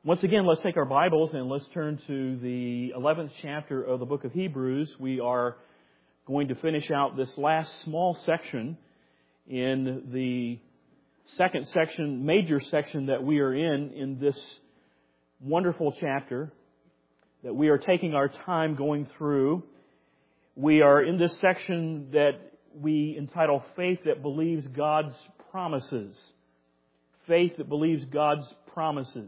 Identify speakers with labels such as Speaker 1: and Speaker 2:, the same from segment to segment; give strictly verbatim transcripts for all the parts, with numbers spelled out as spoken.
Speaker 1: Once again, let's take our Bibles and let's turn to the eleventh chapter of the book of Hebrews. We are going to finish out this last small section in the second section, major section that we are in, in this wonderful chapter that we are taking our time going through. We are in this section that we entitle Faith That Believes God's Promises. Faith that believes God's promises.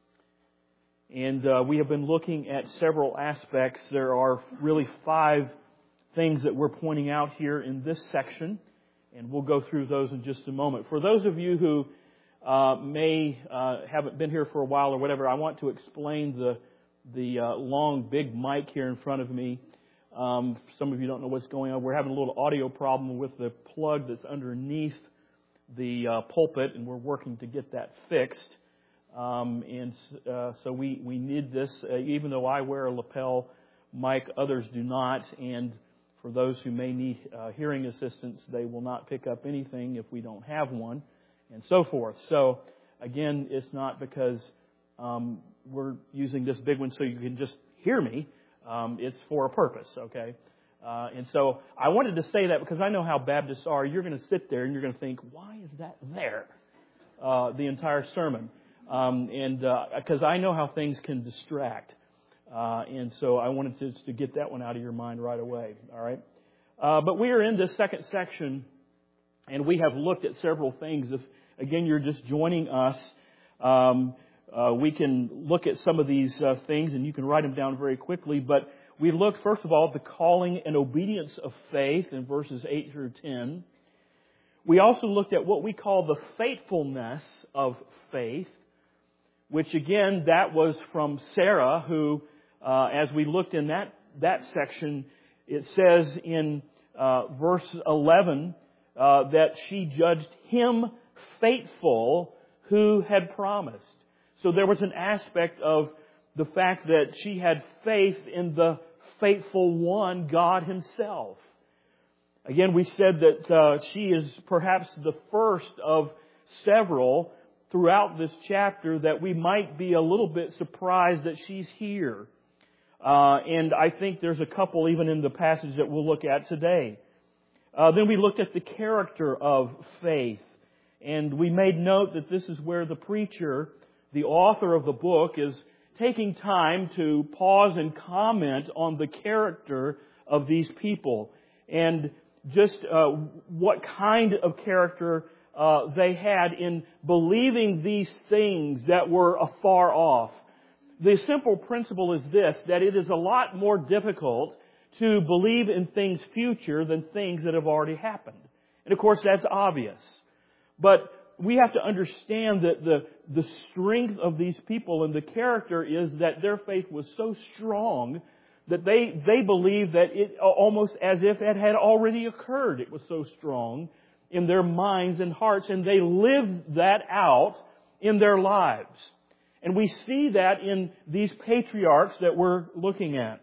Speaker 1: And uh, we have been looking at several aspects. There are really five things that we're pointing out here in this section, and we'll go through those in just a moment. For those of you who uh, may uh, haven't been here for a while or whatever, I want to explain the the uh, long, big mic here in front of me. Um, some of you don't know what's going on. We're having a little audio problem with the plug that's underneath the uh, pulpit, and we're working to get that fixed. Um, and uh, so we, we need this, uh, even though I wear a lapel mic, others do not. And for those who may need uh, hearing assistance, they will not pick up anything if we don't have one, and so forth. So, again, it's not because um, we're using this big one so you can just hear me. Um, it's for a purpose, okay? Uh, and so I wanted to say that because I know how Baptists are. You're going to sit there and you're going to think, why is that there? Uh, the entire sermon. Um, and because uh, I know how things can distract. Uh, and so I wanted to, to get that one out of your mind right away. All right. Uh, but we are in this second section, and we have looked at several things. If, again, you're just joining us, um, uh, we can look at some of these uh, things, and you can write them down very quickly. But we looked, first of all, at the calling and obedience of faith in verses eight through ten. We also looked at what we call the faithfulness of faith, which again, that was from Sarah, who, uh, as we looked in that, that section, it says in uh, verse eleven uh, that she judged him faithful who had promised. So there was an aspect of the fact that she had faith in the faithful one, God Himself. Again, we said that uh, she is perhaps the first of several throughout this chapter that we might be a little bit surprised that she's here. Uh, and I think there's a couple even in the passage that we'll look at today. Uh, then we looked at the character of faith. And we made note that this is where the preacher, the author of the book, is taking time to pause and comment on the character of these people. And just uh, what kind of character Uh, they had in believing these things that were afar off. The simple principle is this, that it is a lot more difficult to believe in things future than things that have already happened. And of course that's obvious. But we have to understand that the, the strength of these people and the character is that their faith was so strong that they, they believed that it almost as if it had already occurred. It was so strong in their minds and hearts, and they lived that out in their lives. And we see that in these patriarchs that we're looking at.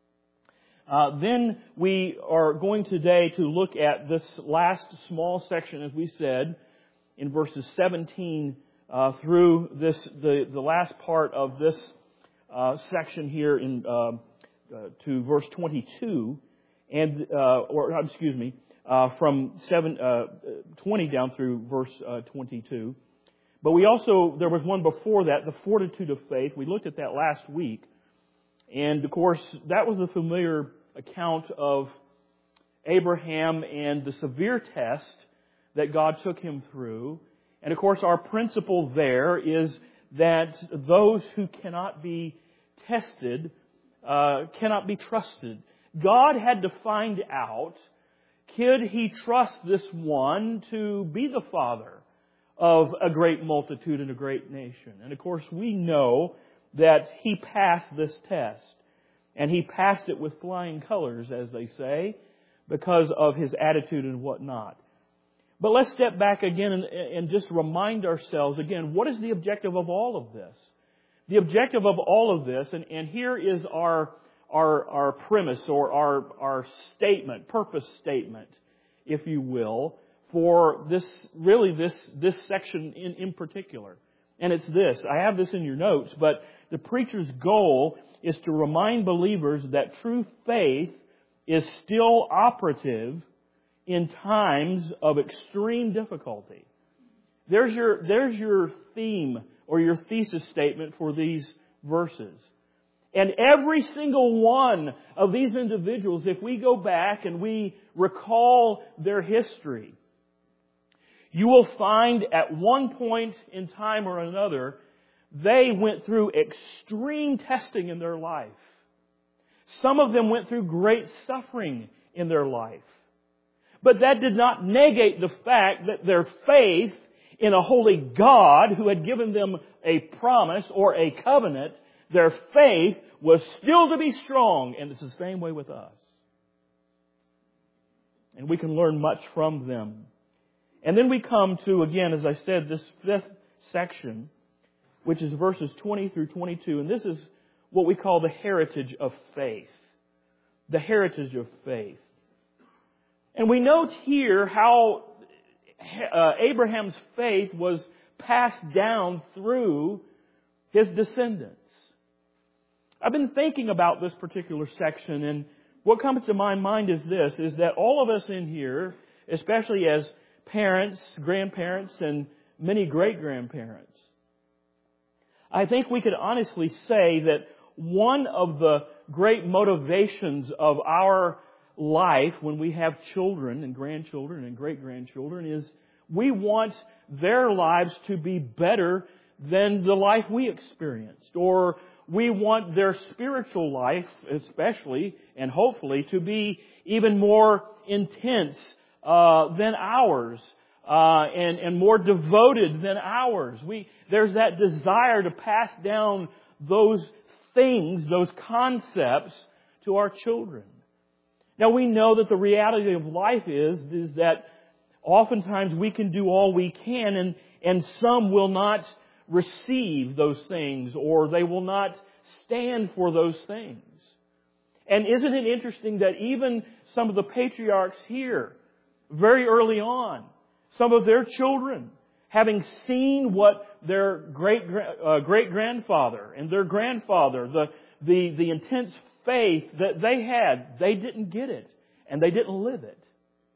Speaker 1: Uh, then we are going today to look at this last small section, as we said, in verses seventeen uh, through this the, the last part of this uh, section here in uh, uh, to verse twenty-two, and uh, or excuse me. Uh, from seven, uh, twenty down through verse uh, twenty-two. But we also, there was one before that, the fortitude of faith. We looked at that last week. And of course, that was a familiar account of Abraham and the severe test that God took him through. And of course, our principle there is that those who cannot be tested uh, cannot be trusted. God had to find out, could He trust this one to be the father of a great multitude and a great nation? And of course, we know that he passed this test. And he passed it with flying colors, as they say, because of his attitude and whatnot. But let's step back again and, and just remind ourselves again, what is the objective of all of this? The objective of all of this, and, and here is our Our, our premise or our, our statement, purpose statement, if you will, for this, really this, this section in, in particular. And it's this. I have this in your notes, but the preacher's goal is to remind believers that true faith is still operative in times of extreme difficulty. There's your, there's your theme or your thesis statement for these verses. And every single one of these individuals, if we go back and we recall their history, you will find at one point in time or another, they went through extreme testing in their life. Some of them went through great suffering in their life. But that did not negate the fact that their faith in a holy God who had given them a promise or a covenant, their faith was still to be strong. And it's the same way with us. And we can learn much from them. And then we come to, again, as I said, this fifth section, which is verses twenty through twenty-two. And this is what we call the heritage of faith. The heritage of faith. And we note here how uh, Abraham's faith was passed down through his descendants. I've been thinking about this particular section, and what comes to my mind is this, is that all of us in here, especially as parents, grandparents, and many great-grandparents, I think we could honestly say that one of the great motivations of our life when we have children and grandchildren and great-grandchildren is we want their lives to be better than the life we experienced. Or we want their spiritual life, especially and hopefully, to be even more intense uh, than ours. Uh, and, and more devoted than ours. We, there's that desire to pass down those things, those concepts to our children. Now we know that the reality of life is, is that oftentimes we can do all we can and, and some will not receive those things or they will not stand for those things. And isn't it interesting that even some of the patriarchs here, very early on, some of their children, having seen what their great uh, great grandfather and their grandfather, the, the the intense faith that they had, they didn't get it and they didn't live it.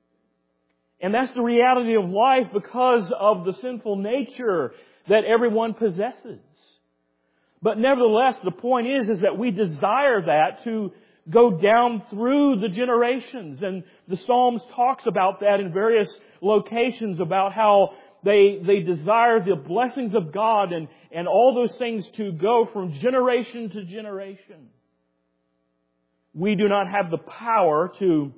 Speaker 1: And that's the reality of life because of the sinful nature that everyone possesses. But nevertheless, the point is, is that we desire that to go down through the generations. And the Psalms talks about that in various locations, about how they they desire the blessings of God and, and all those things to go from generation to generation. We do not have the power to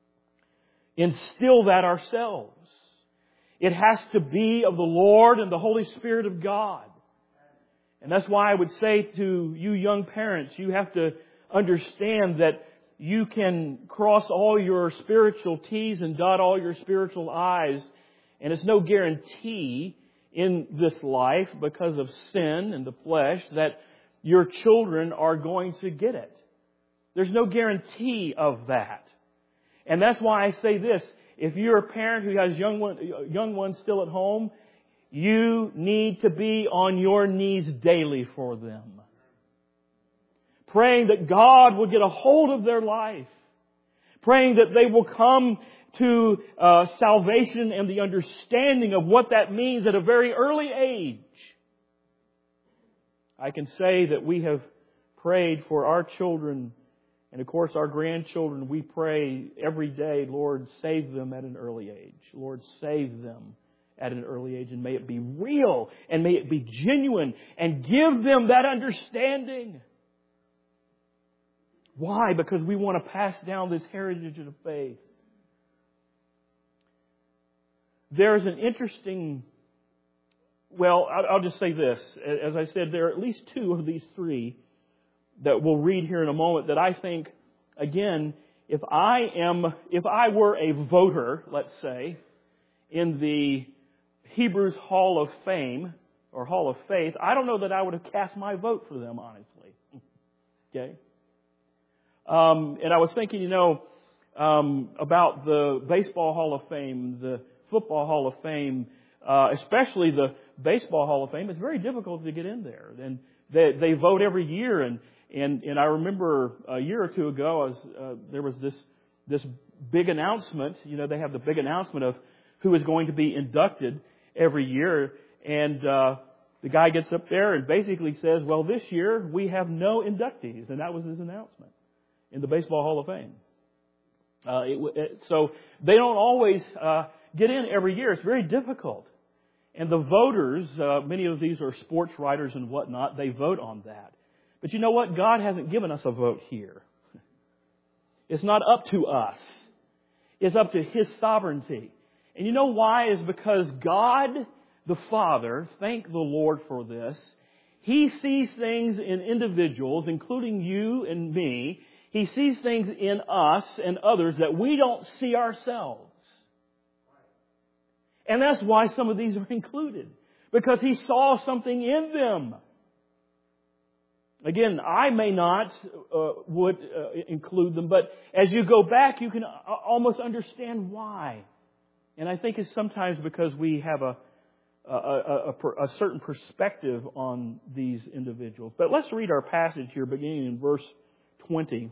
Speaker 1: instill that ourselves. It has to be of the Lord and the Holy Spirit of God. And that's why I would say to you young parents, you have to understand that you can cross all your spiritual T's and dot all your spiritual I's. And it's no guarantee in this life, because of sin and the flesh, that your children are going to get it. There's no guarantee of that. And that's why I say this. If you're a parent who has young one, young ones still at home, you need to be on your knees daily for them. Praying that God will get a hold of their life. Praying that they will come to uh, salvation and the understanding of what that means at a very early age. I can say that we have prayed for our children and of course our grandchildren. We pray every day, Lord, save them at an early age. Lord, save them at an early age, and may it be real and may it be genuine and give them that understanding. Why? Because we want to pass down this heritage of faith. There's an interesting, well, I'll just say this. As I said, there are at least two of these three that we'll read here in a moment that I think, again, if I am, if I were a voter, let's say, in the Hebrews Hall of Fame or Hall of Faith, I don't know that I would have cast my vote for them, honestly. Okay? Um, and I was thinking, you know, um, about the Baseball Hall of Fame, the Football Hall of Fame, uh, especially the Baseball Hall of Fame, it's very difficult to get in there. And they, they vote every year. And, and, and I remember a year or two ago, I was, uh, there was this, this big announcement. You know, they have the big announcement of who is going to be inducted every year. And, uh, the guy gets up there and basically says, well, this year we have no inductees. And that was his announcement in the Baseball Hall of Fame. Uh, it, it, so they don't always uh, get in every year. It's very difficult. And the voters, uh, many of these are sports writers and whatnot, they vote on that. But you know what? God hasn't given us a vote here. It's not up to us. It's up to His sovereignty. And you know why? Is because God, the Father, thank the Lord for this, He sees things in individuals, including you and me. He sees things in us and others that we don't see ourselves. And that's why some of these are included. Because He saw something in them. Again, I may not uh, would uh, include them, but as you go back, you can almost understand why. And I think it's sometimes because we have a A, a, a, a certain perspective on these individuals. But let's read our passage here beginning in verse twenty.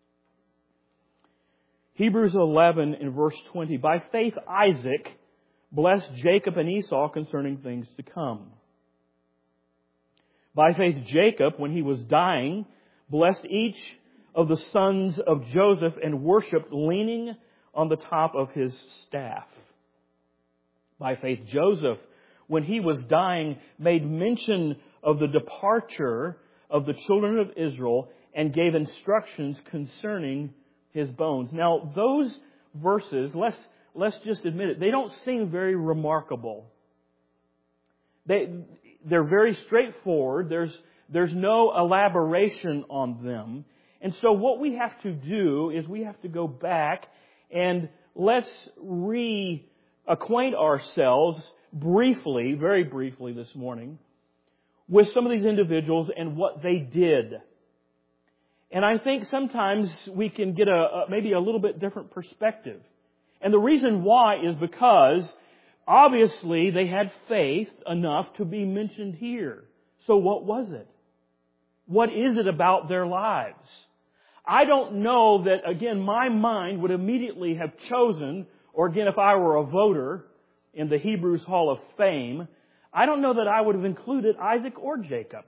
Speaker 1: Hebrews eleven in verse twenty. By faith Isaac blessed Jacob and Esau concerning things to come. By faith Jacob, when he was dying, blessed each of the sons of Joseph and worshipped leaning on the top of his staff. By faith Joseph, when he was dying, made mention of the departure of the children of Israel and gave instructions concerning his bones. Now, those verses, let's, let's just admit it, they don't seem very remarkable. They, they're very straightforward. There's, there's no elaboration on them. And so what we have to do is we have to go back and let's reacquaint ourselves briefly, very briefly this morning, with some of these individuals and what they did. And I think sometimes we can get a, a maybe a little bit different perspective. And the reason why is because obviously they had faith enough to be mentioned here. So what was it? What is it about their lives? I don't know that, again, my mind would immediately have chosen, or again, if I were a voter in the Hebrews Hall of Fame, I don't know that I would have included Isaac or Jacob.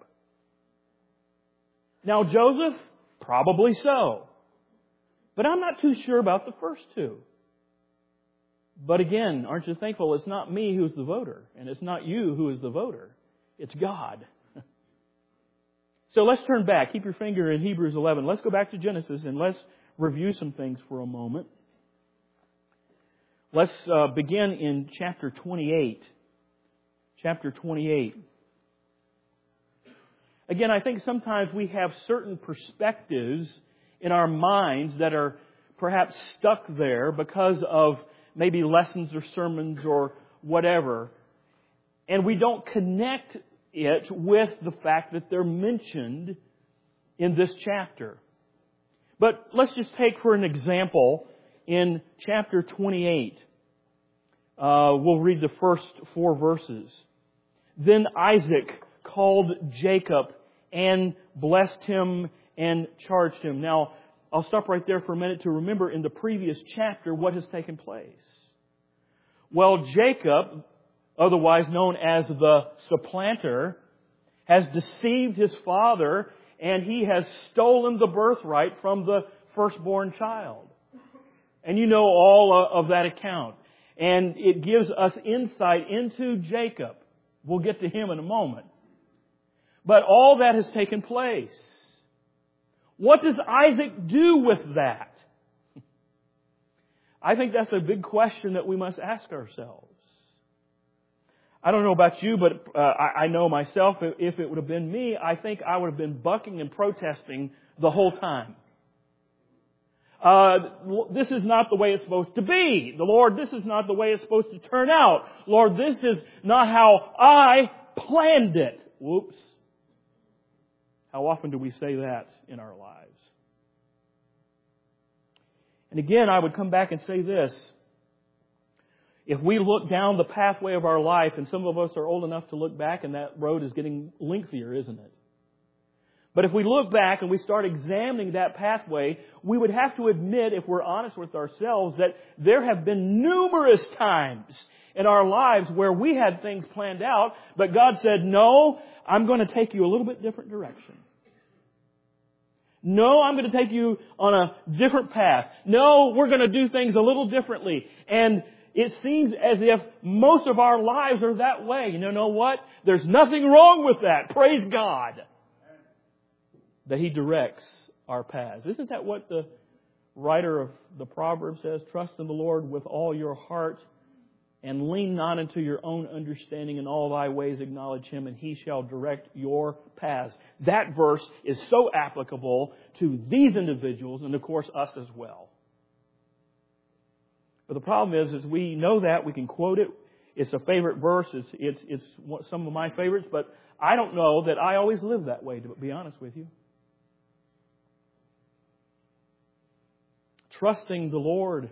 Speaker 1: Now, Joseph, probably so. But I'm not too sure about the first two. But again, aren't you thankful it's not me who's the voter, and it's not you who is the voter. It's God. So let's turn back. Keep your finger in Hebrews eleven. Let's go back to Genesis and let's review some things for a moment. Let's uh, begin in chapter twenty-eight. Chapter twenty-eight. Again, I think sometimes we have certain perspectives in our minds that are perhaps stuck there because of maybe lessons or sermons or whatever. And we don't connect it with the fact that they're mentioned in this chapter. But let's just take for an example in chapter twenty-eight. Uh, we'll read the first four verses. Then Isaac called Jacob and blessed him and charged him. Now, I'll stop right there for a minute to remember in the previous chapter what has taken place. Well, Jacob, otherwise known as the supplanter, has deceived his father and he has stolen the birthright from the firstborn child. And you know all of that account. And it gives us insight into Jacob. We'll get to him in a moment. But all that has taken place. What does Isaac do with that? I think that's a big question that we must ask ourselves. I don't know about you, but uh, I, I know myself, if it would have been me, I think I would have been bucking and protesting the whole time. Uh, this is not the way it's supposed to be. The Lord, this is not the way it's supposed to turn out. Lord, this is not how I planned it. Whoops. How often do we say that in our lives? And again, I would come back and say this. If we look down the pathway of our life, and some of us are old enough to look back, and that road is getting lengthier, isn't it? But if we look back and we start examining that pathway, we would have to admit, if we're honest with ourselves, that there have been numerous times in our lives where we had things planned out, but God said, no, I'm going to take you a little bit different direction. No, I'm going to take you on a different path. No, we're going to do things a little differently. And it seems as if most of our lives are that way. You know what? There's nothing wrong with that. Praise God that He directs our paths. Isn't that what the writer of the Proverbs says? Trust in the Lord with all your heart and lean not into your own understanding. In all thy ways acknowledge Him, and He shall direct your paths. That verse is so applicable to these individuals and, of course, us as well. But the problem is, is we know that. We can quote it. It's a favorite verse. It's, it's, it's some of my favorites. But I don't know that I always live that way, to be honest with you. Trusting the Lord.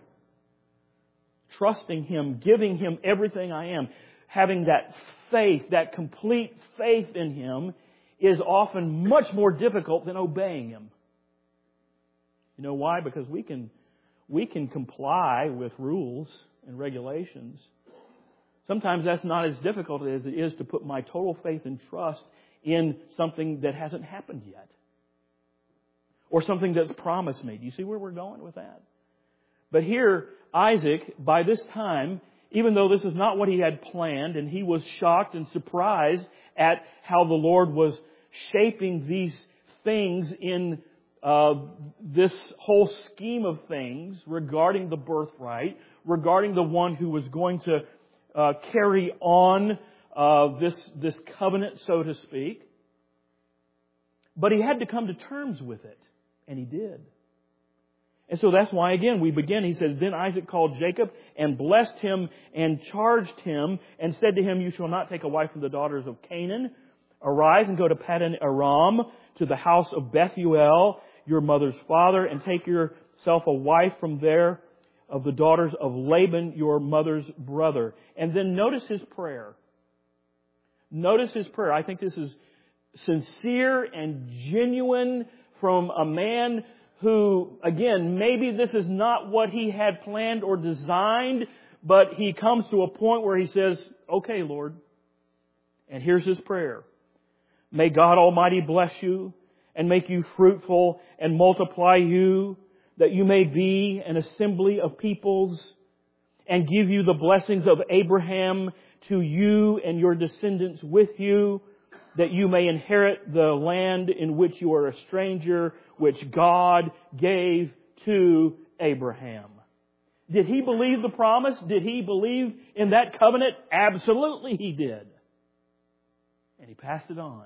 Speaker 1: Trusting Him. Giving Him everything I am. Having that faith, that complete faith in Him is often much more difficult than obeying Him. You know why? Because we can... We can comply with rules and regulations. Sometimes that's not as difficult as it is to put my total faith and trust in something that hasn't happened yet. Or something that's promised me. Do you see where we're going with that? But here, Isaac, by this time, even though this is not what he had planned, and he was shocked and surprised at how the Lord was shaping these things in Uh, this whole scheme of things regarding the birthright, regarding the one who was going to uh, carry on uh, this this covenant, so to speak. But he had to come to terms with it, and he did. And so that's why, again, we begin. He says, Then Isaac called Jacob and blessed him and charged him and said to him, You shall not take a wife from the daughters of Canaan. Arise and go to Paddan Aram, to the house of Bethuel, your mother's father, and take yourself a wife from there of the daughters of Laban, your mother's brother. And then notice his prayer. Notice his prayer. I think this is sincere and genuine from a man who, again, maybe this is not what he had planned or designed, but he comes to a point where he says, Okay, Lord. And here's his prayer. May God Almighty bless you and make you fruitful and multiply you, that you may be an assembly of peoples, and give you the blessings of Abraham to you and your descendants with you, that you may inherit the land in which you are a stranger, which God gave to Abraham. Did he believe the promise? Did he believe in that covenant? Absolutely he did. And he passed it on.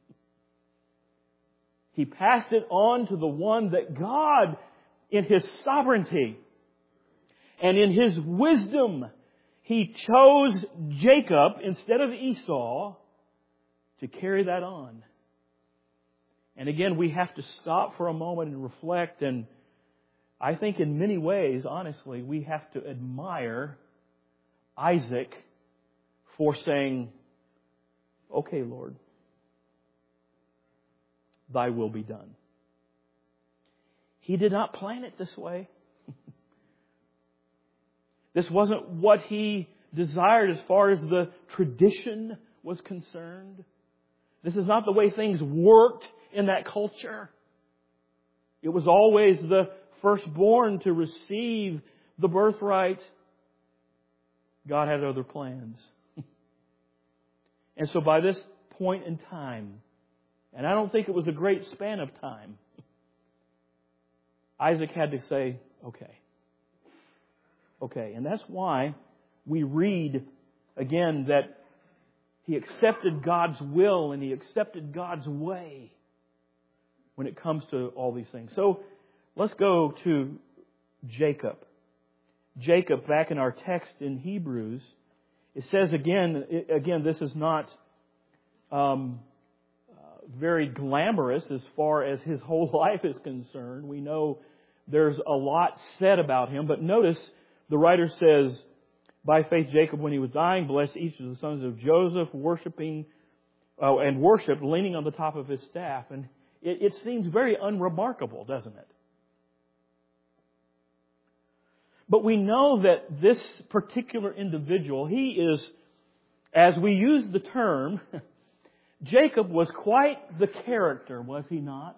Speaker 1: He passed it on to the one that God, in His sovereignty and in His wisdom, He chose Jacob instead of Esau to carry that on. And again, we have to stop for a moment and reflect. And I think in many ways, honestly, we have to admire Isaac for saying, Okay, Lord, Thy will be done. He did not plan it this way. This wasn't what he desired as far as the tradition was concerned. This is not the way things worked in that culture. It was always the firstborn to receive the birthright. God had other plans. And so by this point in time, and I don't think it was a great span of time, Isaac had to say, okay. Okay. And that's why we read again that he accepted God's will and he accepted God's way when it comes to all these things. So let's go to Jacob. Jacob, back in our text in Hebrews, it says again, again, this is not um, very glamorous as far as his whole life is concerned. We know there's a lot said about him, but notice the writer says, By faith, Jacob, when he was dying, blessed each of the sons of Joseph, worshiping uh, and worshipped, leaning on the top of his staff. And it, it seems very unremarkable, doesn't it? But we know that this particular individual, he is, as we use the term, Jacob was quite the character, was he not?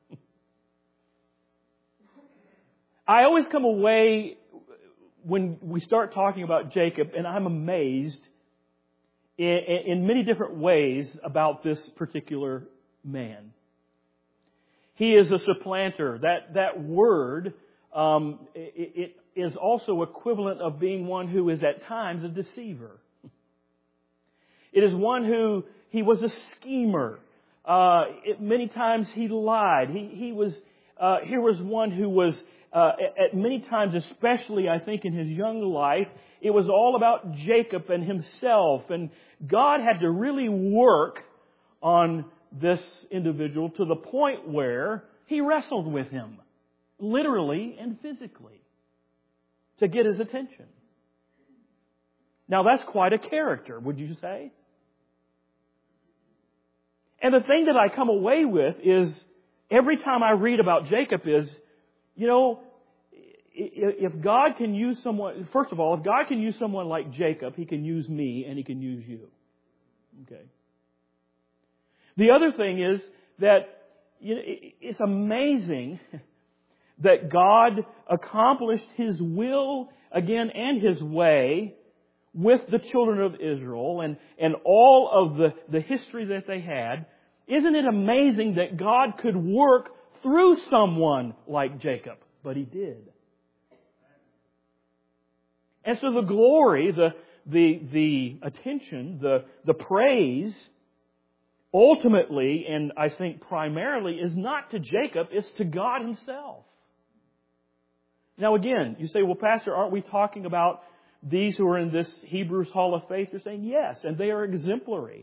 Speaker 1: I always come away when we start talking about Jacob, and I'm amazed in, in many different ways about this particular man. He is a supplanter. That that word um, it, it is also equivalent of being one who is at times a deceiver. It is one who he was a schemer. Uh, it, many times he lied. He he was uh, here was one who was. Uh, at many times, especially I think in his young life, it was all about Jacob and himself. And God had to really work on this individual to the point where He wrestled with him, literally and physically, to get his attention. Now that's quite a character, would you say? And the thing that I come away with is, every time I read about Jacob is, you know, if God can use someone, first of all, if God can use someone like Jacob, He can use me and He can use you. Okay. The other thing is that, you know, it's amazing that God accomplished His will again and His way with the children of Israel and, and all of the, the history that they had. Isn't it amazing that God could work through someone like Jacob? But He did. And so the glory, the the the attention, the the praise, ultimately, and I think primarily, is not to Jacob, it's to God Himself. Now again, you say, well, Pastor, aren't we talking about these who are in this Hebrews Hall of Faith? You're saying yes, and they are exemplary.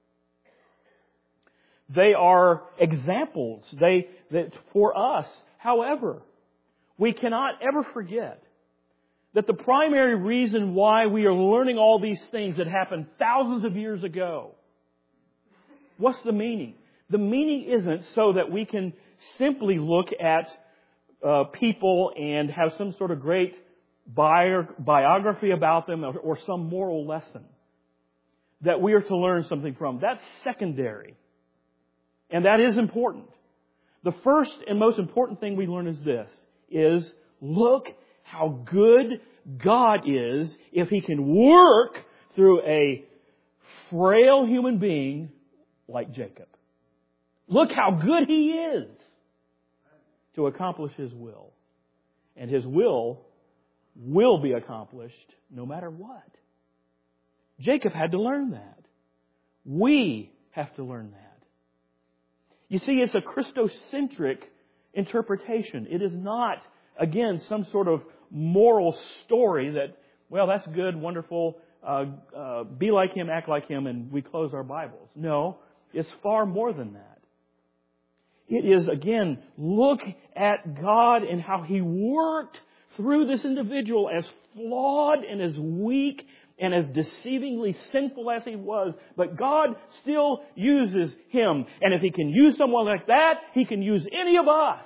Speaker 1: They are examples. They that for us. However, we cannot ever forget that the primary reason why we are learning all these things that happened thousands of years ago, what's the meaning? The meaning isn't so that we can simply look at uh, people and have some sort of great bio- biography about them or, or some moral lesson that we are to learn something from. That's secondary. And that is important. The first and most important thing we learn is this, is look how good God is if He can work through a frail human being like Jacob. Look how good He is to accomplish His will. And His will will be accomplished no matter what. Jacob had to learn that. We have to learn that. You see, it's a Christocentric interpretation. It is not, again, some sort of moral story that, well, that's good, wonderful, uh, uh, be like Him, act like Him, and we close our Bibles. No, it's far more than that. It is, again, look at God and how He worked through this individual, as flawed and as weak and as deceivingly sinful as he was. But God still uses him. And if He can use someone like that, He can use any of us.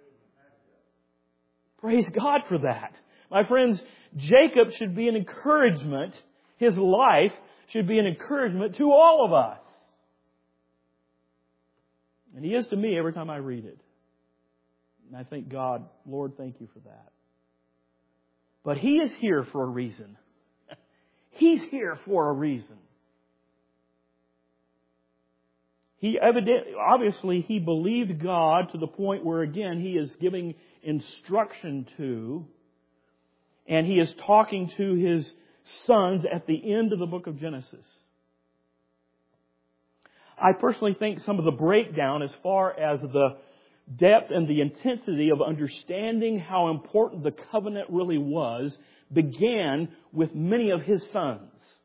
Speaker 1: Praise God for that. My friends, Jacob should be an encouragement. His life should be an encouragement to all of us. And he is to me every time I read it. And I thank God, Lord, thank You for that. But he is here for a reason. He's here for a reason. He evidently, obviously, he believed God to the point where, again, he is giving instruction to, and he is talking to his sons at the end of the book of Genesis. I personally think some of the breakdown as far as the depth and the intensity of understanding how important the covenant really was began with many of his sons.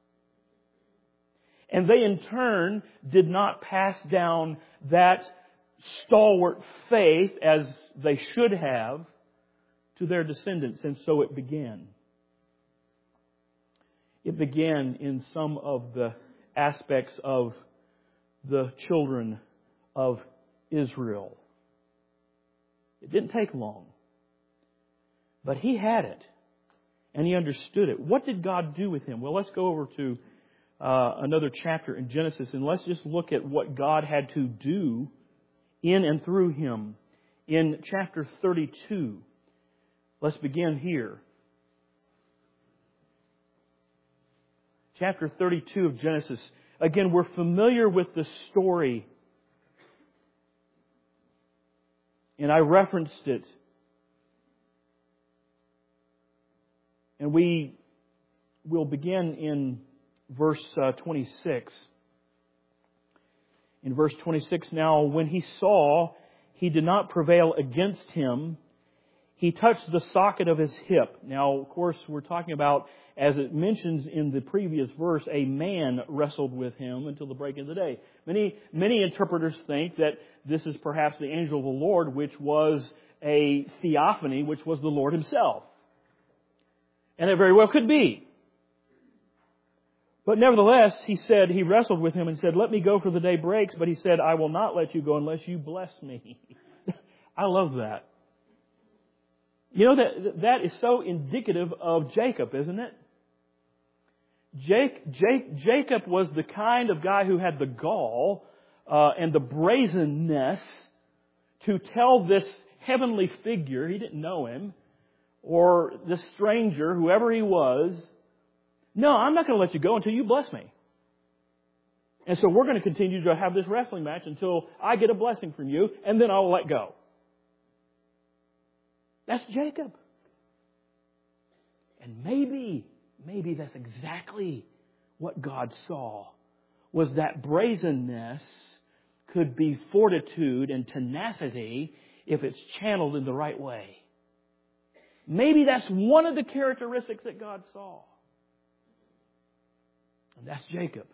Speaker 1: And they in turn did not pass down that stalwart faith as they should have to their descendants, and so it began. It began in some of the aspects of the children of Israel. It didn't take long. But he had it. And he understood it. What did God do with him? Well, let's go over to uh, another chapter in Genesis, and let's just look at what God had to do in and through him. In chapter thirty-two, let's begin here. Chapter thirty-two of Genesis. Again, we're familiar with the story. And I referenced it. And we will begin in verse uh, twenty-six. In verse twenty-six, now when he saw he did not prevail against him, he touched the socket of his hip. Now, of course, we're talking about, as it mentions in the previous verse, a man wrestled with him until the break of the day. Many, many interpreters think that this is perhaps the angel of the Lord, which was a theophany, which was the Lord himself. And it very well could be. But nevertheless, he said, he wrestled with him and said, let me go for the day breaks. But he said, I will not let you go unless you bless me. I love that. You know, that that is so indicative of Jacob, isn't it? Jake, Jake, Jacob was the kind of guy who had the gall uh, and the brazenness to tell this heavenly figure, he didn't know him, or this stranger, whoever he was, no, I'm not going to let you go until you bless me. And so we're going to continue to have this wrestling match until I get a blessing from you, and then I'll let go. That's Jacob. And maybe, maybe that's exactly what God saw, was that brazenness could be fortitude and tenacity if it's channeled in the right way. Maybe that's one of the characteristics that God saw. And that's Jacob.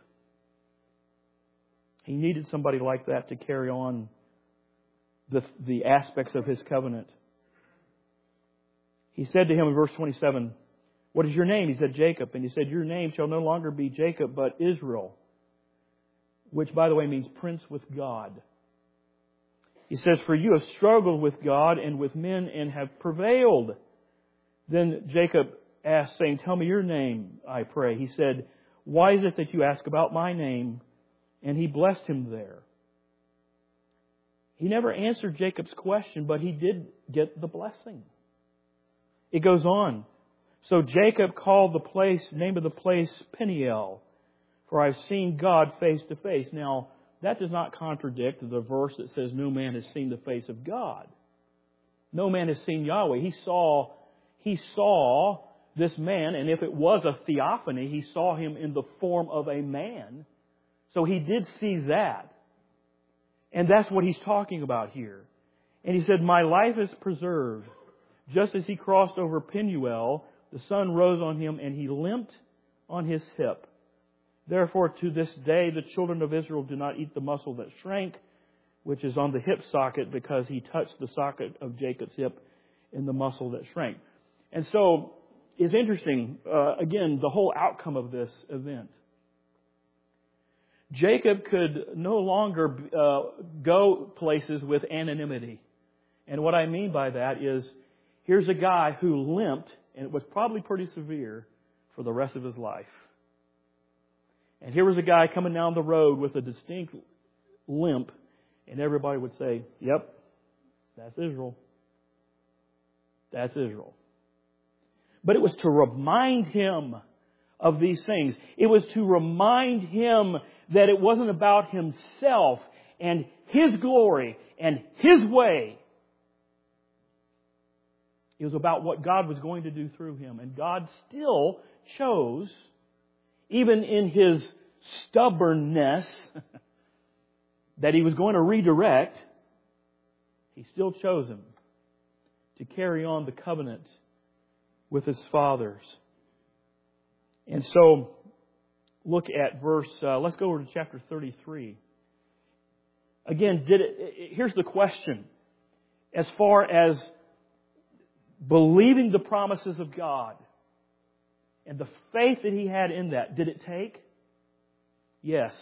Speaker 1: He needed somebody like that to carry on the, the aspects of his covenant. He said to him in verse twenty-seven, what is your name? He said, Jacob. And he said, your name shall no longer be Jacob, but Israel, which, by the way, means prince with God. He says, for you have struggled with God and with men and have prevailed. Then Jacob asked, saying, tell me your name, I pray. He said, why is it that you ask about my name? And he blessed him there. He never answered Jacob's question, but he did get the blessing. It goes on. So Jacob called the place, name of the place, Peniel, for I've seen God face to face. Now, that does not contradict the verse that says no man has seen the face of God. No man has seen Yahweh. He saw, he saw this man, and if it was a theophany, he saw him in the form of a man. So he did see that. And that's what he's talking about here. And he said, my life is preserved. Just as he crossed over Penuel, the sun rose on him and he limped on his hip. Therefore, to this day, the children of Israel do not eat the muscle that shrank, which is on the hip socket, because he touched the socket of Jacob's hip in the muscle that shrank. And so, it's interesting, uh, again, the whole outcome of this event. Jacob could no longer uh, go places with anonymity. And what I mean by that is, here's a guy who limped, and it was probably pretty severe, for the rest of his life. And here was a guy coming down the road with a distinct limp, and everybody would say, yep, that's Israel. That's Israel. But it was to remind him of these things. It was to remind him that it wasn't about himself and his glory and his way. It was about what God was going to do through him. And God still chose, even in his stubbornness, that he was going to redirect. He still chose him to carry on the covenant with his fathers. And so, look at verse, uh, let's go over to chapter thirty-three. Again, did it, here's the question. As far as believing the promises of God And the faith that he had in that, did it take? Yes.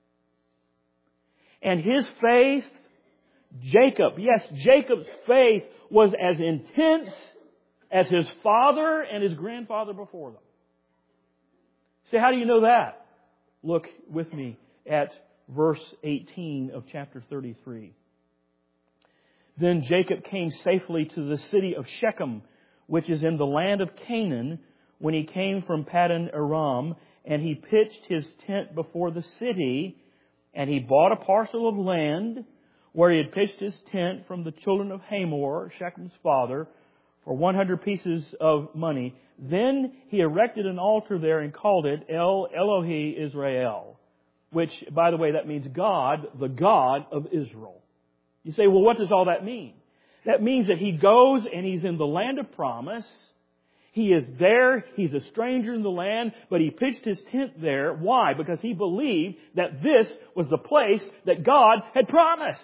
Speaker 1: And his faith, Jacob, yes, Jacob's faith was as intense as his father and his grandfather before them. Say, how do you know that? Look with me at verse eighteen of chapter thirty-three. Then Jacob came safely to the city of Shechem, which is in the land of Canaan, when he came from Paddan Aram, and he pitched his tent before the city, and he bought a parcel of land where he had pitched his tent from the children of Hamor, Shechem's father, for one hundred pieces of money. Then he erected an altar there and called it El Elohe Israel, which, by the way, that means God, the God of Israel. You say, well, what does all that mean? That means that he goes and he's in the land of promise. He is there. He's a stranger in the land, but he pitched his tent there. Why? Because he believed that this was the place that God had promised.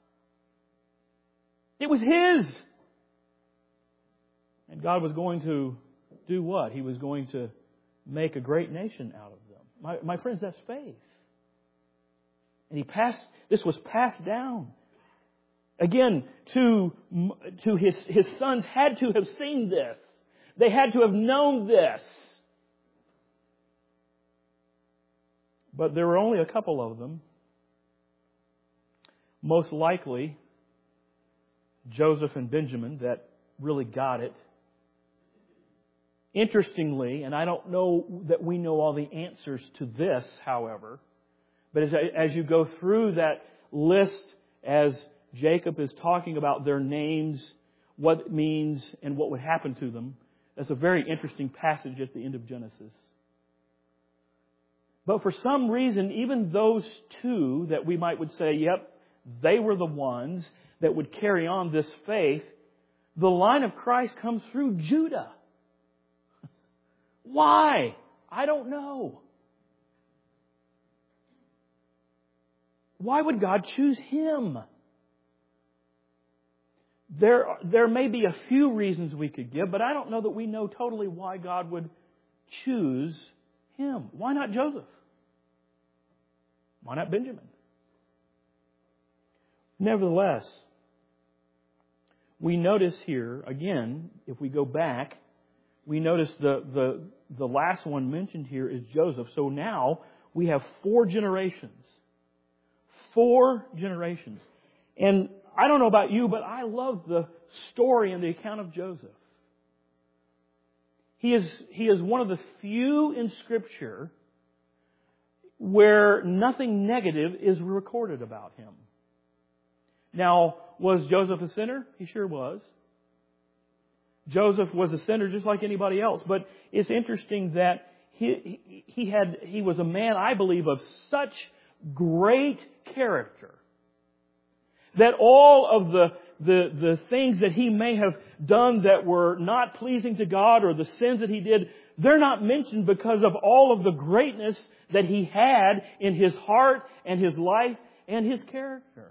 Speaker 1: It was his. And God was going to do what? He was going to make a great nation out of them. My, my friends, that's faith. And he passed, this was passed down. Again, to, to his, his sons had to have seen this. They had to have known this. But there were only a couple of them. Most likely, Joseph and Benjamin, that really got it. Interestingly, and I don't know that we know all the answers to this, however, but as, as you go through that list, as Jacob is talking about their names, what it means, and what would happen to them, that's a very interesting passage at the end of Genesis. But for some reason, even those two that we might would say, yep, they were the ones that would carry on this faith, the line of Christ comes through Judah. Why? I don't know. Why would God choose him? There, there may be a few reasons we could give, but I don't know that we know totally why God would choose him. Why not Joseph? Why not Benjamin? Nevertheless, we notice here, again, if we go back, we notice the, the, the last one mentioned here is Joseph. So now we have four generations. Four generations. And I don't know about you, but I love the story and the account of Joseph. He is, he is one of the few in Scripture where nothing negative is recorded about him. Now, was Joseph a sinner? He sure was. Joseph was a sinner just like anybody else. But it's interesting that he, he, he had, he was a man, I believe, of such great character that all of the, the, the things that he may have done that were not pleasing to God or the sins that he did, they're not mentioned because of all of the greatness that he had in his heart and his life and his character.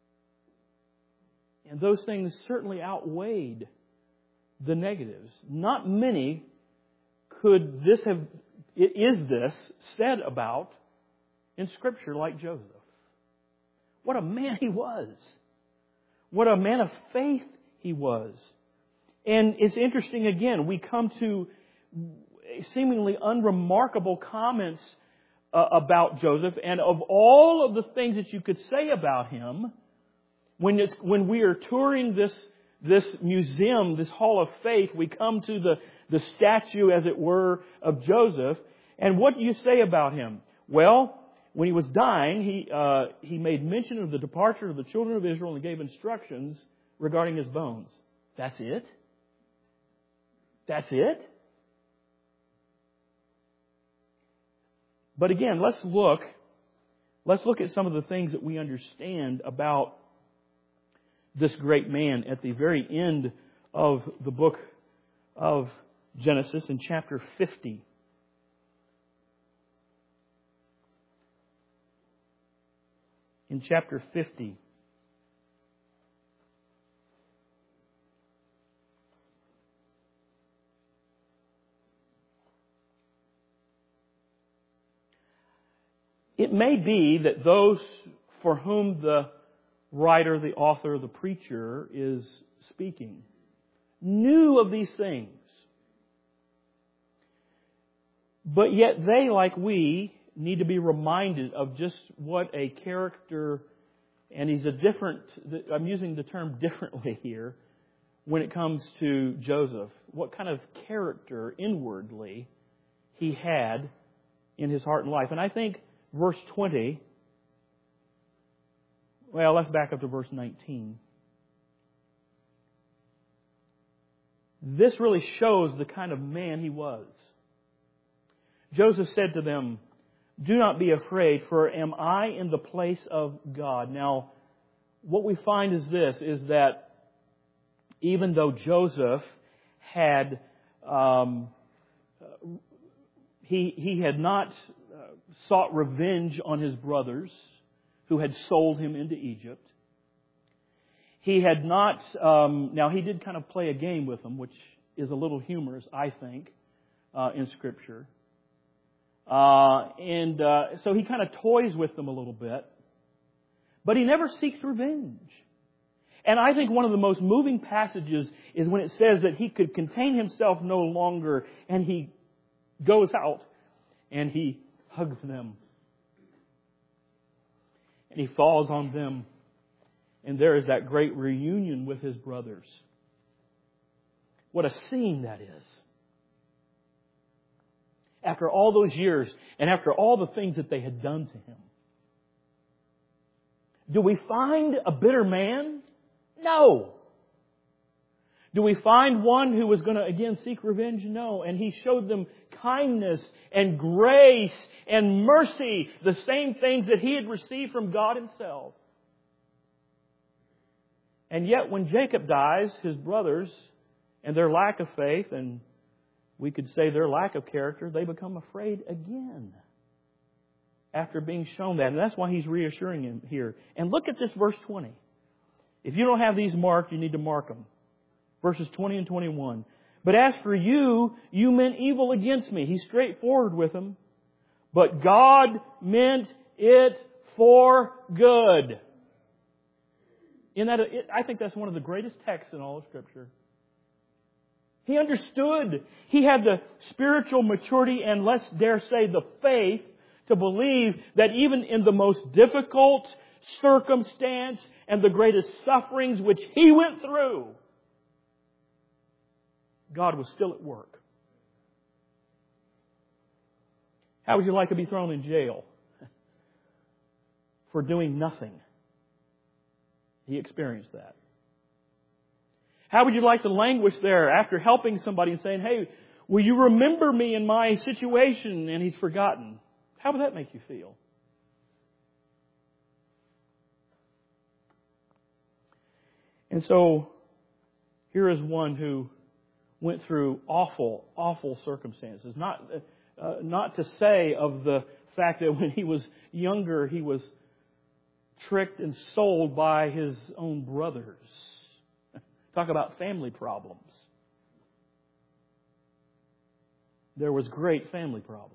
Speaker 1: And those things certainly outweighed the negatives. Not many could this have, is this said about in Scripture like Joseph. What a man he was. What a man of faith he was. And it's interesting again, we come to seemingly unremarkable comments uh, about Joseph. And of all of the things that you could say about him, when, it's, when we are touring this, this museum, this Hall of Faith, we come to the, the statue, as it were, of Joseph. And what do you say about him? Well, when he was dying, he uh, he made mention of the departure of the children of Israel and gave instructions regarding his bones. That's it? That's it? But again, let's look. Let's look at some of the things that we understand about this great man at the very end of the book of Genesis in chapter fifty. In chapter fifty. it may be that those for whom the writer, the author, the preacher is speaking knew of these things. But yet they, like we, need to be reminded of just what a character, and he's a different, I'm using the term differently here, when it comes to Joseph. What kind of character inwardly he had in his heart and life. And I think verse twenty, well, let's back up to verse nineteen. This really shows the kind of man he was. Joseph said to them, "Do not be afraid, for am I in the place of God?" Now, what we find is this, is that even though Joseph had, um, he, he had not uh, sought revenge on his brothers who had sold him into Egypt. He had not, um, now he did kind of play a game with them, which is a little humorous, I think, uh, in Scripture. Uh, and uh, so he kind of toys with them a little bit. But he never seeks revenge. And I think one of the most moving passages is when it says that he could contain himself no longer, and he goes out and he hugs them. And he falls on them. And there is that great reunion with his brothers. What a scene that is. After all those years and after all the things that they had done to him. Do we find a bitter man? No. Do we find one who was going to again seek revenge? No. And he showed them kindness and grace and mercy, the same things that he had received from God Himself. And yet when Jacob dies, his brothers and their lack of faith, and we could say their lack of character, they become afraid again after being shown that. And that's why he's reassuring him here. And look at this verse twenty. If you don't have these marked, you need to mark them. Verses twenty and twenty-one. "But as for you, you meant evil against me." He's straightforward with them. "But God meant it for good." In that, I think that's one of the greatest texts in all of Scripture. He understood. He had the spiritual maturity and, let's dare say, the faith to believe that even in the most difficult circumstance and the greatest sufferings which he went through, God was still at work. How would you like to be thrown in jail for doing nothing? He experienced that. How would you like to languish there after helping somebody and saying, "Hey, will you remember me in my situation?" and he's forgotten? How would that make you feel? And so, here is one who went through awful, awful circumstances. Not, uh, not to say of the fact that when he was younger, he was tricked and sold by his own brothers. Talk about family problems. There was great family problems.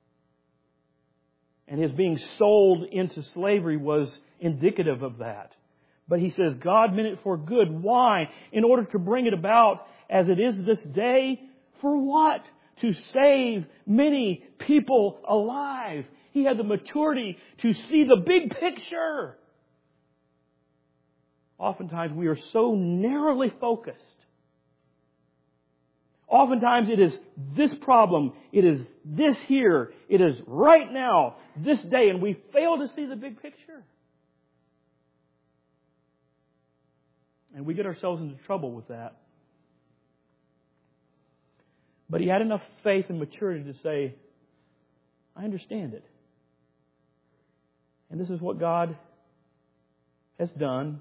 Speaker 1: And his being sold into slavery was indicative of that. But he says, God meant it for good. Why? In order to bring it about as it is this day. For what? To save many people alive. He had the maturity to see the big picture. Oftentimes we are so narrowly focused. Oftentimes it is this problem, it is this here, it is right now, this day, and we fail to see the big picture. And we get ourselves into trouble with that. But he had enough faith and maturity to say, I understand it. And this is what God has done.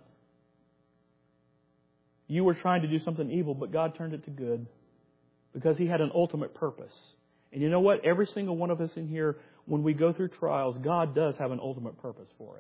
Speaker 1: You were trying to do something evil, but God turned it to good because He had an ultimate purpose. And you know what? Every single one of us in here, when we go through trials, God does have an ultimate purpose for it.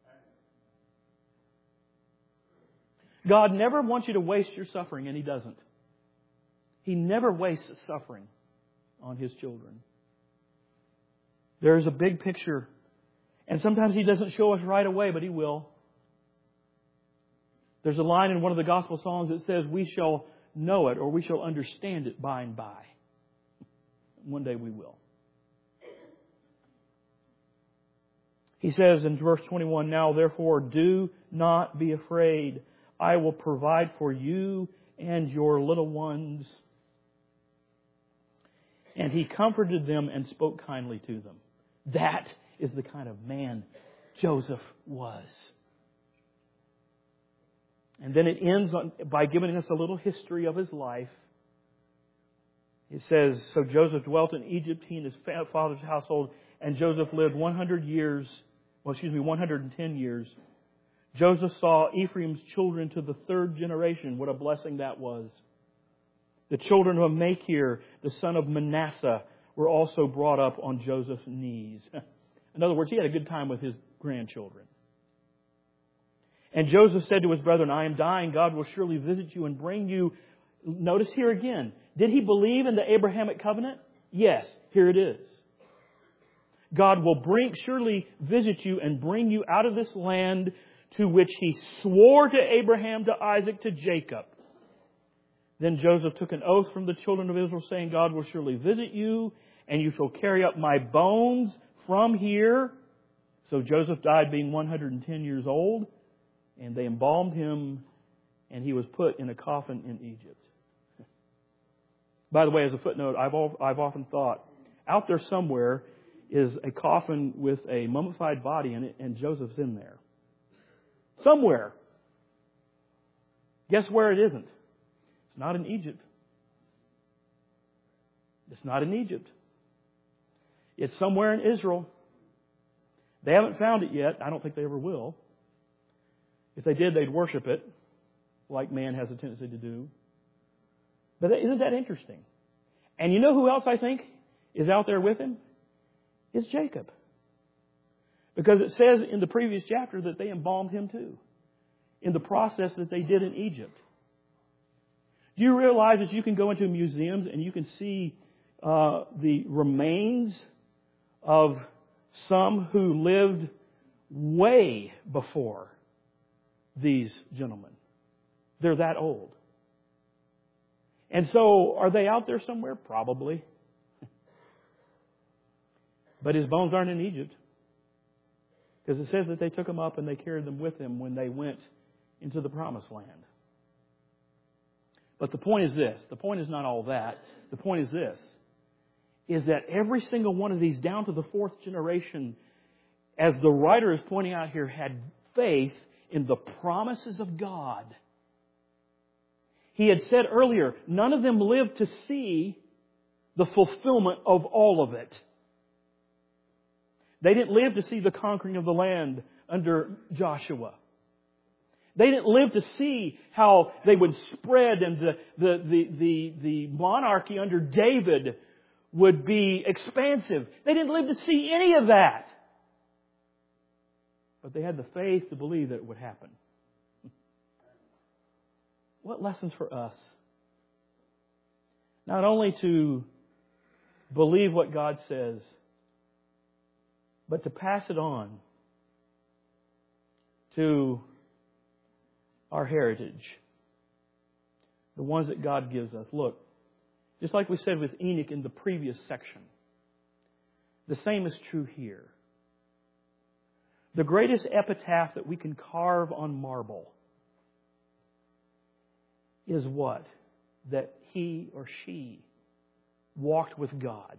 Speaker 1: God never wants you to waste your suffering, and He doesn't. He never wastes suffering on His children. There is a big picture And sometimes He doesn't show us right away, but He will. There's a line in one of the gospel songs that says, we shall know it or we shall understand it by and by. One day we will. He says in verse twenty-one, now therefore do not be afraid. I will provide for you and your little ones. And He comforted them and spoke kindly to them. That is the kind of man Joseph was. And then it ends on, by giving us a little history of his life. It says, so Joseph dwelt in Egypt, he and his father's household, and Joseph lived one hundred years, well, excuse me, one hundred ten years. Joseph saw Ephraim's children to the third generation. What a blessing that was. The children of Machir, the son of Manasseh, were also brought up on Joseph's knees. In other words, he had a good time with his grandchildren. And Joseph said to his brethren, I am dying. God will surely visit you and bring you. Notice here again. Did he believe in the Abrahamic covenant? Yes. Here it is. God will bring, surely visit you and bring you out of this land to which He swore to Abraham, to Isaac, to Jacob. Then Joseph took an oath from the children of Israel, saying, God will surely visit you, and you shall carry up my bones from here. So Joseph died being one hundred ten years old, and they embalmed him, and he was put in a coffin in Egypt. By the way, as a footnote, I've I've often thought, out there somewhere is a coffin with a mummified body in it, and Joseph's in there. Somewhere. Guess where it isn't? It's not in Egypt. It's not in Egypt. It's somewhere in Israel. They haven't found it yet. I don't think they ever will. If they did, they'd worship it, like man has a tendency to do. But isn't that interesting? And you know who else I think is out there with him? It's Jacob. Because it says in the previous chapter that they embalmed him too, in the process that they did in Egypt. Do you realize that you can go into museums and you can see uh, the remains of some who lived way before these gentlemen? They're that old. And so, are they out there somewhere? Probably. But his bones aren't in Egypt. Because it says that they took them up and they carried them with them when they went into the promised land. But the point is this. The point is not all that. The point is this. Is that every single one of these, down to the fourth generation, as the writer is pointing out here, had faith in the promises of God. He had said earlier, none of them lived to see the fulfillment of all of it. They didn't live to see the conquering of the land under Joshua. They didn't live to see how they would spread and the, the, the, the, the monarchy under David would be expansive. They didn't live to see any of that. But they had the faith to believe that it would happen. What lessons for us? Not only to believe what God says, but to pass it on to our heritage. The ones that God gives us. Look, just like we said with Enoch in the previous section, the same is true here. The greatest epitaph that we can carve on marble is what? That he or she walked with God.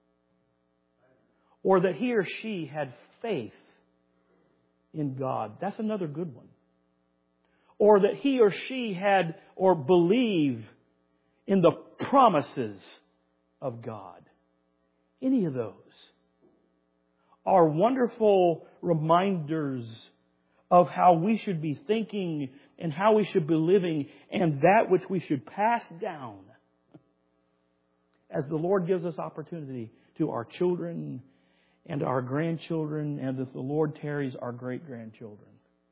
Speaker 1: Or that he or she had faith in God. That's another good one. Or that he or she had or believed in the promises of God. Any of those are wonderful reminders of how we should be thinking and how we should be living and that which we should pass down as the Lord gives us opportunity to our children and our grandchildren, and if the Lord tarries, our great-grandchildren.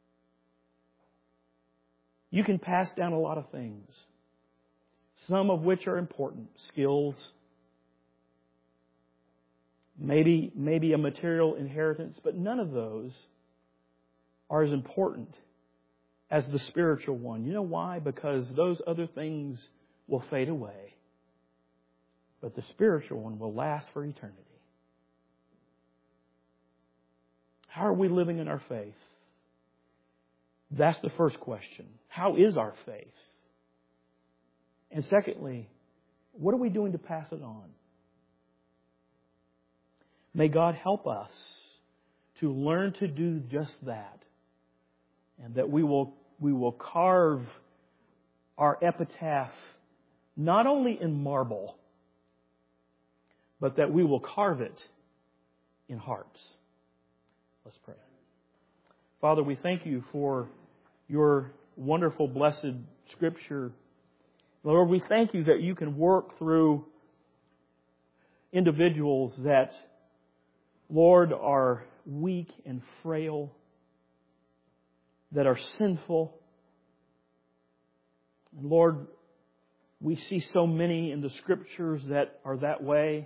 Speaker 1: You can pass down a lot of things, some of which are important. Skills, maybe, maybe a material inheritance, but none of those are as important as the spiritual one. You know why? Because those other things will fade away, but the spiritual one will last for eternity. How are we living in our faith? That's the first question. How is our faith? And secondly, what are we doing to pass it on? May God help us to learn to do just that, and that we will we will carve our epitaph not only in marble, but that we will carve it in hearts. Let's pray. Father, we thank you for your wonderful, blessed Scripture. Lord, we thank you that you can work through individuals that, Lord, are weak and frail, that are sinful. And Lord, we see so many in the Scriptures that are that way.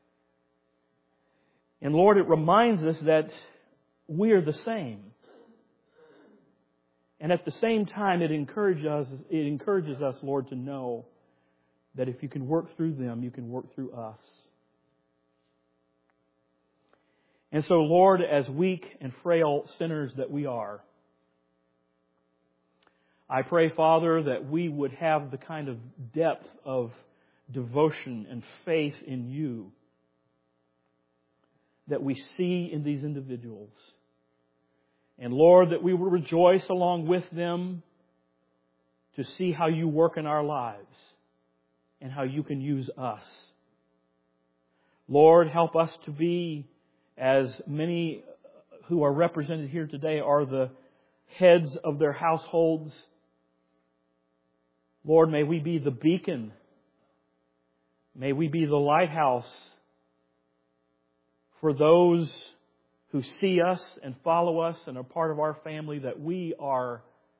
Speaker 1: And Lord, it reminds us that we are the same. And at the same time, it encourages us, it encourages us, Lord, to know that if you can work through them, you can work through us. And so, Lord, as weak and frail sinners that we are, I pray, Father, that we would have the kind of depth of devotion and faith in you that we see in these individuals. And Lord, that we will rejoice along with them to see how you work in our lives and how you can use us. Lord, help us to be, as many who are represented here today are the heads of their households. Lord, may we be the beacon. May we be the lighthouse for those who see us and follow us and are part of our family, that we are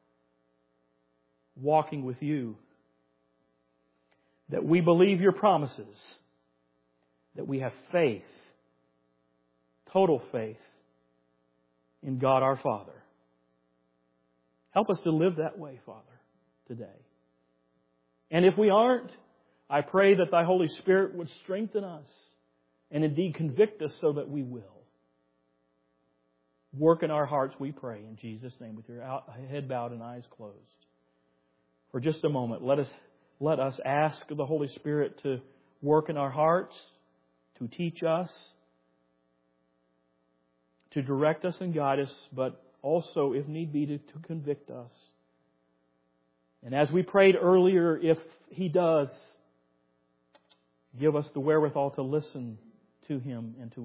Speaker 1: walking with you. That we believe your promises. That we have faith, total faith in God our Father. Help us to live that way, Father, today. And if we aren't, I pray that thy Holy Spirit would strengthen us and indeed convict us so that we will. Work in our hearts, we pray, in Jesus' name, with your head bowed and eyes closed. For just a moment, let us let us ask the Holy Spirit to work in our hearts, to teach us, to direct us and guide us, but also, if need be, to, to convict us. And as we prayed earlier, if He does, give us the wherewithal to listen to Him and to